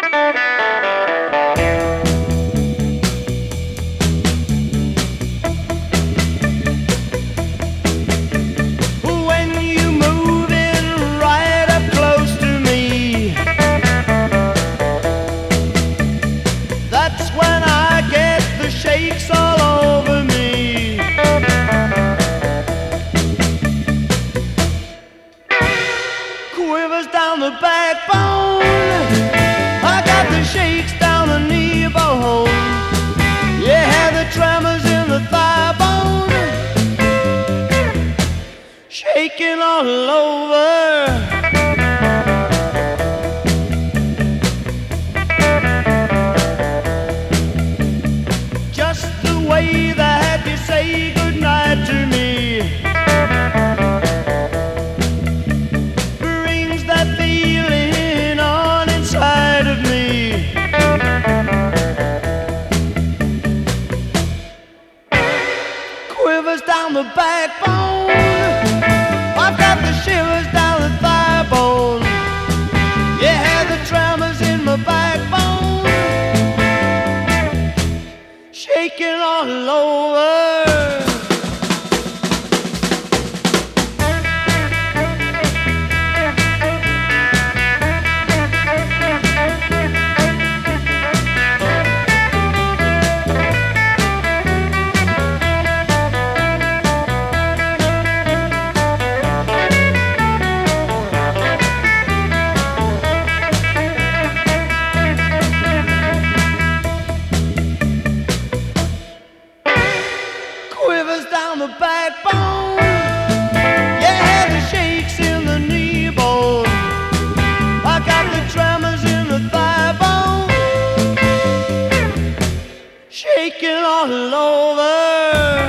When you move in right up close to me, that's when I get the shakes all over me. Quivers down the backbone, I got the shakes down the knee bone. Yeah, the tremors in the thigh bone, shaking all over. Just the way that you say goodnight to me brings that feeling on inside of me. Quivers down the backbone, I've got the shivers down the thigh bone. Yeah, the tremors in my backbone, shaking all over. Quivers down the backbone, yeah, the shakes in the knee bone. I got the tremors in the thigh bone, shaking all over.